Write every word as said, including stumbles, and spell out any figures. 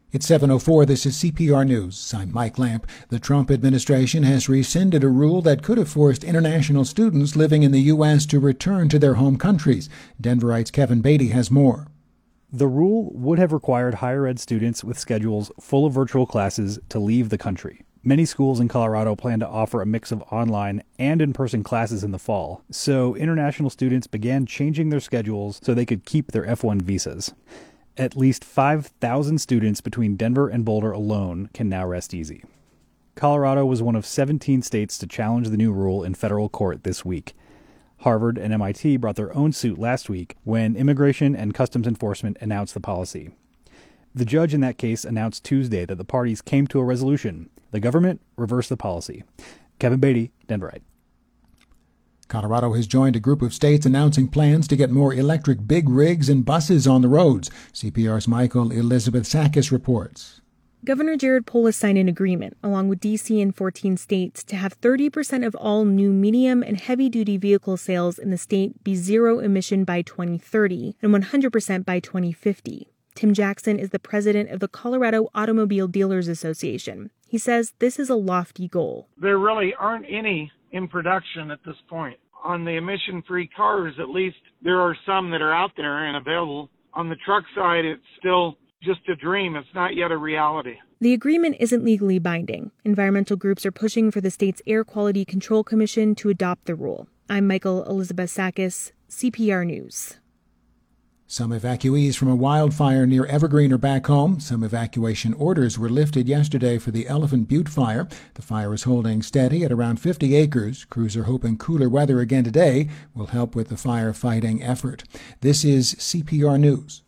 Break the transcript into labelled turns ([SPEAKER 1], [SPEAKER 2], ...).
[SPEAKER 1] It's seven oh four. This is C P R News. I'm Mike Lamp. The Trump administration has rescinded a rule that could have forced international students living in the U S to return to their home countries. Denverite's Kevin Beatty has more.
[SPEAKER 2] The rule would have required higher ed students with schedules full of virtual classes to leave the country. Many schools in Colorado plan to offer a mix of online and in-person classes in the fall, so international students began changing their schedules so they could keep their F one visas. At least five thousand students between Denver and Boulder alone can now rest easy. Colorado was one of seventeen states to challenge the new rule in federal court this week. Harvard and M I T brought their own suit last week when Immigration and Customs Enforcement announced the policy. The judge in that case announced Tuesday that the parties came to a resolution. The government reversed the policy. Kevin Beatty, Denverite.
[SPEAKER 1] Colorado has joined a group of states announcing plans to get more electric big rigs and buses on the roads. C P R's Michael Elizabeth Sakis reports.
[SPEAKER 3] Governor Jared Polis signed an agreement, along with D C and fourteen states, to have thirty percent of all new medium and heavy-duty vehicle sales in the state be zero-emission by twenty thirty and one hundred percent by twenty fifty. Tim Jackson is the president of the Colorado Automobile Dealers Association. He says this is a lofty goal.
[SPEAKER 4] There really aren't any in production at this point. On the emission-free cars, at least, there are some that are out there and available. On the truck side, it's still just a dream. It's not yet a reality.
[SPEAKER 3] The agreement isn't legally binding. Environmental groups are pushing for the state's Air Quality Control Commission to adopt the rule. I'm Michael Elizabeth Sakis, C P R News.
[SPEAKER 1] Some evacuees from a wildfire near Evergreen are back home. Some evacuation orders were lifted yesterday for the Elephant Butte fire. The fire is holding steady at around fifty acres. Crews are hoping cooler weather again today will help with the firefighting effort. This is C P R News.